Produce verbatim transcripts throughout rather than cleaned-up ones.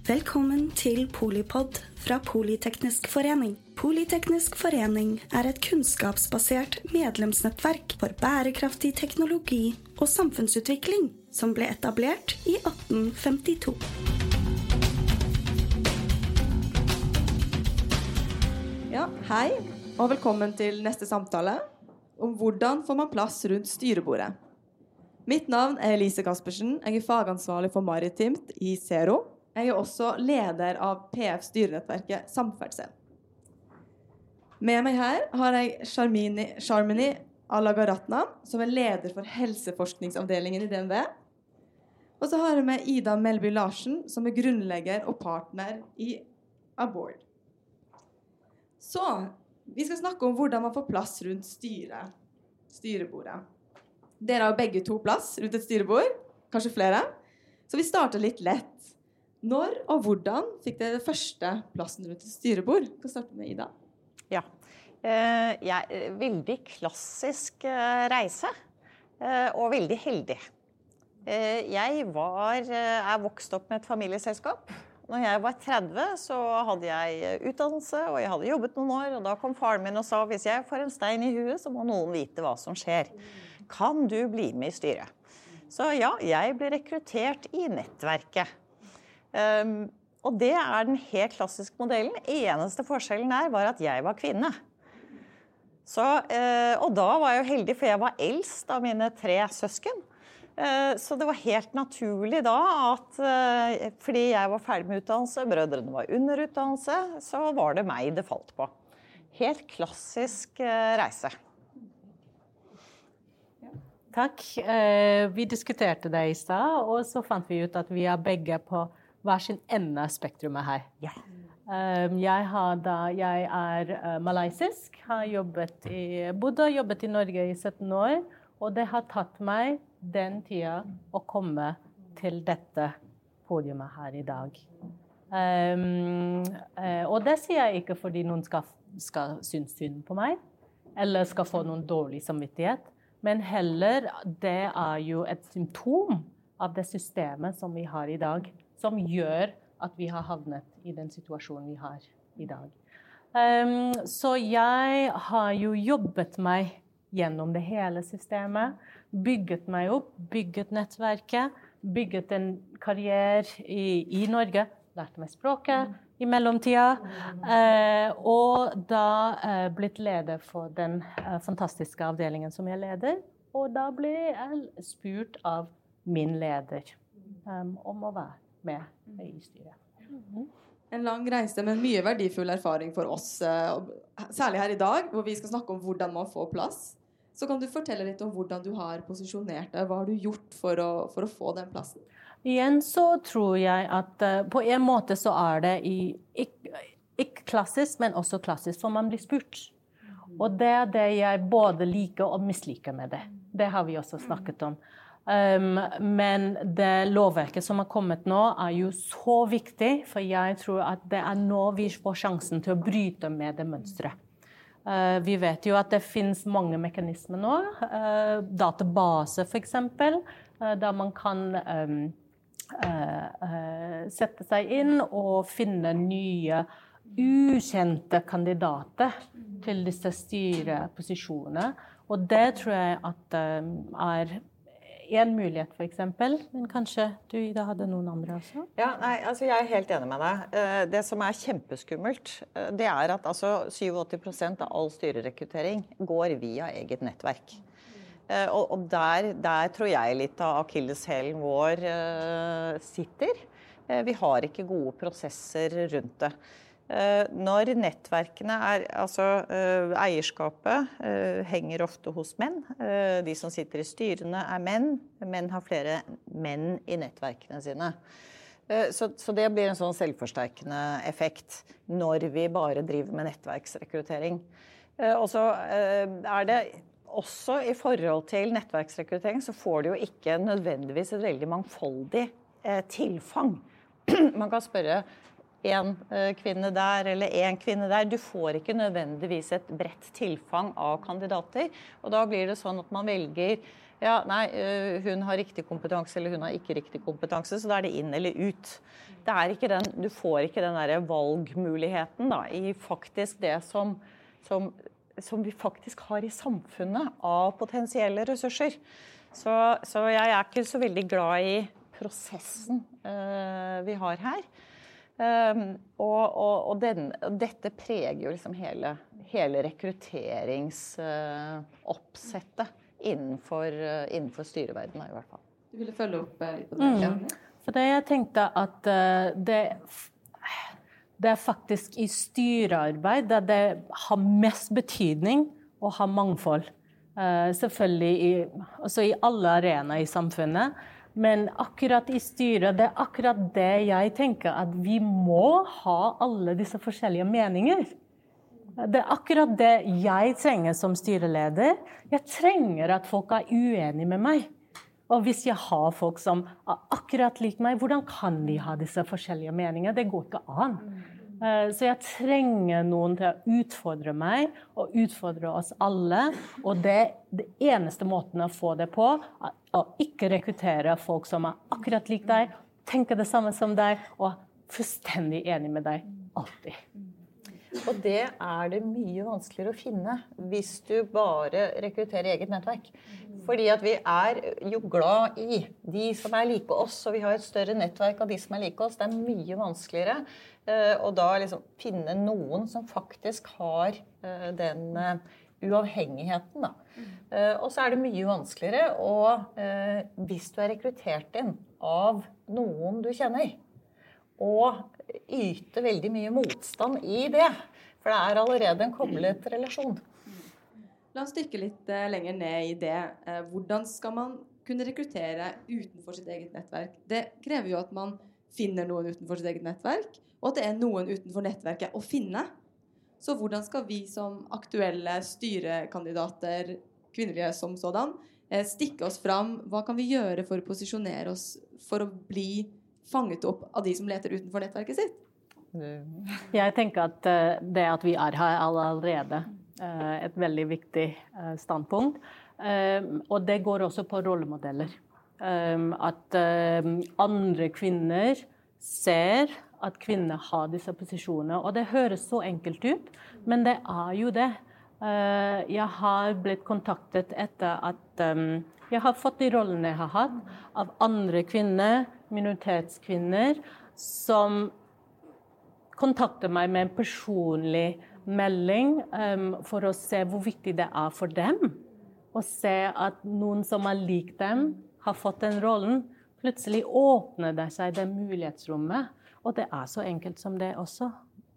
Velkommen til Polypod fra Polyteknisk Forening. Polyteknisk Forening er et kunnskapsbasert medlemsnettverk for bærekraftig teknologi og samfunnsutvikling som ble etablert i atten femtito. Ja, hei, og velkommen til neste samtale om hvordan får man plass rundt styrebordet. Mitt navn er Elise Kaspersen, jeg er fagansvarlig for Maritimt i Zero. Jeg er også leder av P F styrenettverket Samferdsel. Med meg her har jeg Sharmini, Sharmini Alagaratna, som er leder for helseforskningsavdelingen i D N V. Og så har jeg med Ida Melby Larsen, som er grunnlegger og partner i Aboard. Så, vi skal snakke om hvordan man får plass rundt styret, styrebordet. Dere har begge to plass rundt et styrebord, kanskje flere. Så vi starter litt lett. Når og hvordan fikk dere første plassen rundt et styrebord? Vi kan starte med Ida. Ja, eh, jeg, veldig klassisk eh, reise, eh, og veldig heldig. Eh, jeg var, eh, er vokst opp med et familieselskap. Når jeg var tretti, så hadde jeg utdannelse, og jeg hadde jobbet noen år, og da kom faren min og sa, hvis jeg får en stein i huet, så må noen vite hva som skjer. Kan du bli med i styret? Så ja, jeg ble rekruttert i nettverket. Um, og det er den helt klassiske modellen. Eneste forskjellen der var at jeg var kvinne. Så, uh, og da var jeg jo heldig, for jeg var eldst av mine tre søsken. Uh, så det var helt naturlig da at uh, fordi jeg var ferdig med utdannelse, brødrene var under utdannelse, så var det meg det falt på. Helt klassisk uh, reise. Takk. Uh, vi diskuterte det i stad, og så fant vi ut at vi er begge på hver sin ende av spektrumet her. Ja. Um, jeg, har da, jeg er uh, malaysisk, har jobbet i, bodd og jobbet i Norge i sytten år, og det har tatt meg den tida å komme til dette podiumet her i dag. Um, uh, og det sier jeg ikke fordi noen skal, skal synes synd på meg, eller skal få noen dårlig samvittighet, men heller det er jo et symptom av det systemet som vi har i dag, som gjør at vi har havnet i den situasjonen vi har i dag. Um, så jeg har jo jobbet meg gjennom det hele systemet, bygget meg opp, bygget nettverket, bygget en karriere i, i Norge, lærte meg språket i mellomtida, uh, og da uh, blitt leder for den uh, fantastiske avdelingen som jeg leder, og da ble jeg spurt av min leder um, om å være med i styret. Mm-hmm. En lang reise med mye verdifull erfaring for oss, særlig her i dag, hvor vi skal snakke om hvordan man får plass. Så kan du fortelle litt om hvordan du har posisjonert deg, hva har du gjort for å, for å få den plassen? Igjen så tror jeg at uh, på en måte så er det i, ikke, ikke klassisk, men også klassisk, for man blir spurt. Og det er det jeg både liker og misliker med det. Det har vi også snakket om. Um, men det lovverket som har kommet nå er jo så viktig, for jeg tror at det er nå vi får sjansen til å bryte med det mønstret. Uh, vi vet jo at det finnes mange mekanismer nå, uh, database for eksempel, uh, der man kan um, uh, uh, sette seg inn og finne nye ukjente kandidater til disse styreposisjonene, og det tror jeg at um, er en mulighet for eksempel, men kanskje du Ida hadde noen andre også? Ja, nei, altså jeg er helt enig med deg. Det som er kjempeskummelt, det er at altså syttisju prosent av all styrerekruttering går via eget nettverk. Og, og der, der tror jeg litt av akilleshælen vår sitter. Vi har ikke gode prosesser rundt det. Når nettverkene er, altså eierskapet henger ofte hos menn. De som sitter i styrene er menn. Menn har flere menn i nettverkene sine. Så, så det blir en sånn selvforsterkende effekt når vi bare driver med nettverksrekruttering. Og så er det også i forhold til nettverksrekruttering, så får du jo ikke nødvendigvis et veldig mangfoldig tilfang. Man kan spørre en kvinne der eller en kvinne der. Du får ikke nødvendigvis et bredt tilfang av kandidater, og da blir det sånn at man velger Ja, nei, hun har riktig kompetanse, eller hun har ikke riktig kompetanse, så da er det inn eller ut. Det er ikke den, du får ikke den der valgmuligheten da, i faktisk det som, som, som vi faktisk har i samfunnet av potensielle ressurser. Så, så jeg er ikke så veldig glad i prosessen uh, vi har her. Um, og og, og den, dette preger jo liksom hele, hele rekrutteringsoppsettet uh, innenfor, uh, innenfor styreverdenen i hvert fall. Du ville følge opp litt på det? Mm. For det jeg tenkte at uh, det, det er faktisk i styrearbeid at det har mest betydning å ha mangfold. Uh, selvfølgelig i, også i alle arenaer i samfunnet. Men akkurat i styret, det er akkurat det jeg tenker at vi må ha alle disse forskjellige meninger. Det er akkurat det jeg trenger som styreleder. Jeg trenger at folk er uenige med meg. Og hvis jeg har folk som er akkurat lik meg, hvordan kan de ha disse forskjellige meninger? Det går ikke an. Så jeg trenger noen til å utfordre meg og utfordre oss alle. Og det, det eneste måten å få det på er å ikke rekruttere folk som er akkurat lik deg, tenker det samme som deg og er fullstendig enig med deg alltid. Og det er det mye vanskeligere å finne hvis du bare rekrutterer eget nettverk. Fordi at vi er jo glad i de som er like oss, og vi har et større nettverk av de som er like oss. Det er mye vanskeligere å da liksom finne noen som faktisk har den uavhengigheten. Da. Og så er det mye vanskeligere å, hvis du er rekruttert inn av noen du kjenner, og yte veldig mye motstand i det, for det er allerede en koblet relasjon. La oss dykke litt lenger ned i det. Hvordan skal man kunne rekruttere utenfor sitt eget nettverk? Det krever jo at man finner noen utenfor sitt eget nettverk, og at det er noen utenfor nettverket å finne. Så hvordan skal vi som aktuelle styrekandidater, kvinnelige som sådan, stikke oss fram? Hva kan vi gjøre for å posisjonere oss for å bli fanget opp av de som leter utenfor nettverket sitt? Jeg tenker at det at vi er her allerede er et veldig viktig standpunkt. Og det går også på rollemodeller. At andre kvinner ser at kvinner har disse posisjonene. Og det høres så enkelt ut, men det er jo det. Jeg har blitt kontaktet etter at jeg har fått de rollene jeg har hatt av andre kvinner, minoritetskvinner, som kontakter meg med en personlig melding um, for å se hvor viktig det er for dem. Og se at noen som er lik dem, har fått den rollen. Plutselig åpner det seg det mulighetsrommet. Og det er så enkelt som det også.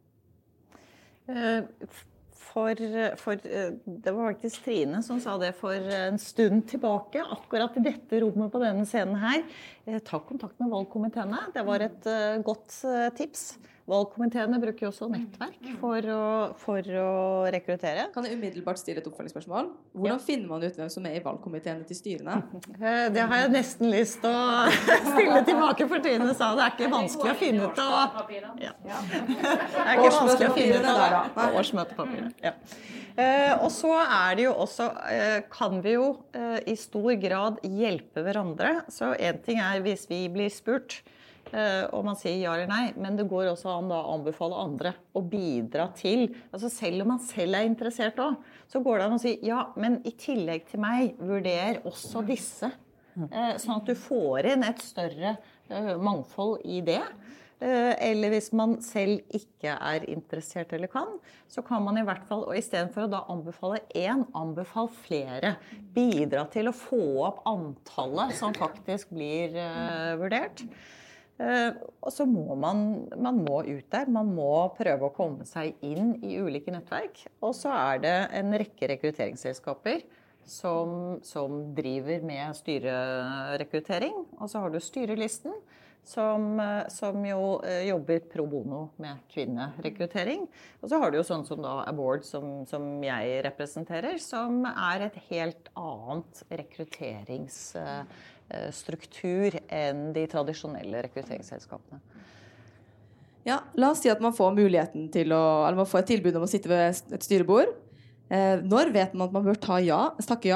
For, for det var faktisk Trine som sa det for en stund tilbake, akkurat i dette rommet på denne scenen her. Ta kontakt med valgkomiteene. Det var et godt tips. Valgkomiteene bruker jo også nettverk for å, for å rekruttere. Kan jeg umiddelbart stille et oppfølgingsspørsmål? Hvordan ja. finner man ut hvem som er i valgkomiteene til styrene? Det har jeg nesten lyst til å stille tilbake, for Trine sa det er ikke vanskelig å finne ut av. Ja. Det er ikke vanskelig å finne ut av årsmøtepapiret. Ja. Og så er det jo også, kan vi jo i stor grad hjelpe hverandre. Så en ting er hvis vi blir spurt, og man sier ja eller nei, men det går også an da å anbefale andre å bidra til, altså selv om man selv er interessert også, så går det an å si ja, men i tillegg til meg, vurder også disse, sånn at du får inn et større mangfold i det. Eller hvis man selv ikke er interessert eller kan, så kan man i hvert fall, og i stedet for å da anbefale en, anbefale flere, bidra til å få opp antallet som faktisk blir uh, vurdert. Uh, og så må man, man må ut der, man må prøve å komme seg inn i ulike nettverk. Og så er det en rekke rekrutteringsselskaper som, som driver med styrerekruttering. Og så har du styrelisten, som, som jo jobber pro bono med kvinnerekruttering. Og så har du jo sånn som da Aboard, som, som jeg representerer, som er et helt annet rekrutterings struktur enn de tradisjonelle rekrutteringsselskapene. Ja, la oss si at man får muligheten til å, eller man får et tilbud om å sitte ved et styrebord. Eh, når vet man at man bør ta ja, takke ja,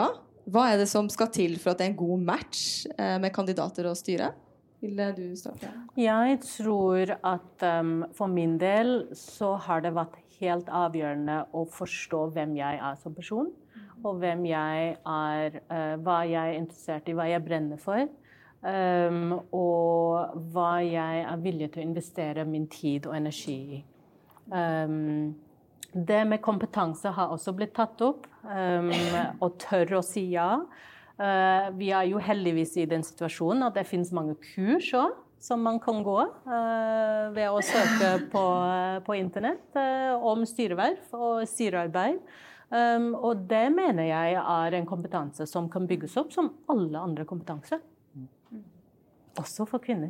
Hva er det som skal til for at det er en god match eh, med kandidater og styre? Vil du starte? Jeg tror at um, for min del så har det vært helt avgjørende å forstå hvem jeg er som person, og hvem jeg er, uh, hva jeg er interessert i, hva jeg brenner for, um, og hva jeg er villig til å investere min tid og energi i. Um, det med kompetanse har også blitt tatt opp, um, og tør å si ja. Uh, vi er jo heldigvis i den situasjonen at det finnes mange kurs også, som man kan gå uh, ved å søke på, uh, på internett uh, om styreverv og styrearbeid. Um, og det mener jeg er en kompetanse som kan bygges opp som alle andre kompetanser. Også for kvinner.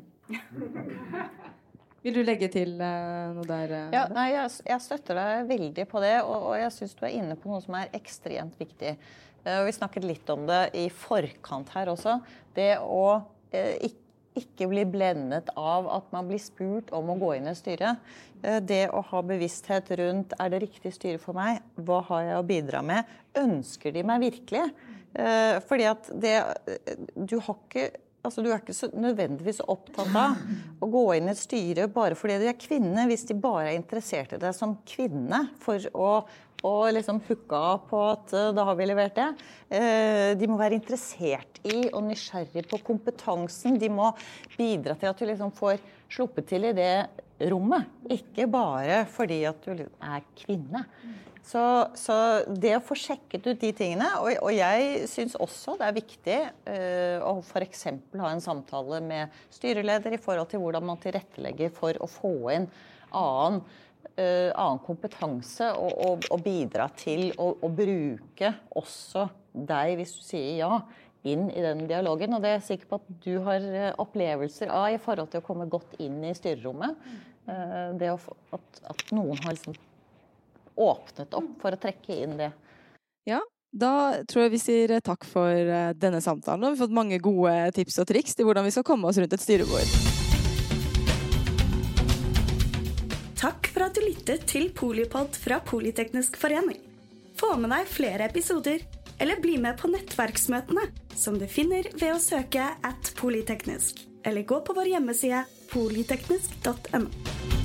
Vil du legge til uh, noe der? Uh, ja, nei, jeg, jeg støtter deg veldig på det, og, og jeg synes du er inne på noe som er ekstremt viktig. Uh, vi snakket litt om det i forkant her også. Det å uh, ikke, ikke bli blendet av at man blir spurt om å gå inn i styret. Uh, det å ha bevissthet rundt, er det riktig styre for meg? Hva har jeg å bidra med? Ønsker de meg virkelig? Uh, fordi at det, du har ikke... Altså, du er ikke så nødvendigvis opptatt av å gå inn i et styre bare fordi du er kvinne, hvis de bare er interessert i deg som kvinne for å, å liksom hooke av på at da har vi levert det. De må være interessert i og nysgjerrig på kompetansen. De må bidra til at du liksom får sluppet til i det rommet, ikke bare fordi at du er kvinne. Så, så det å få sjekket ut de tingene, og, og jeg synes også det er viktig uh, å for eksempel ha en samtale med styreleder i forhold til hvordan man tilrettelegger for å få inn annen, uh, annen kompetanse og, og, og bidra til å, å bruke også deg, hvis du sier ja, inn i den dialogen. Og det er jeg sikker på at du har opplevelser av i forhold til å komme godt inn i styrerommet. Uh, det å, at, at noen har liksom åpnet opp for å trekke inn det. Ja, da tror jeg vi sier takk for denne samtalen. Vi har fått mange gode tips og triks til hvordan vi skal komme oss rundt et styrebord. Takk for at du lyttet til Polipod fra Politeknisk forening. Få med deg flere episoder, eller bli med på nettverksmøtene, som du finner ved å søke at Politeknisk, eller gå på vår hjemmeside politeknisk punktum no.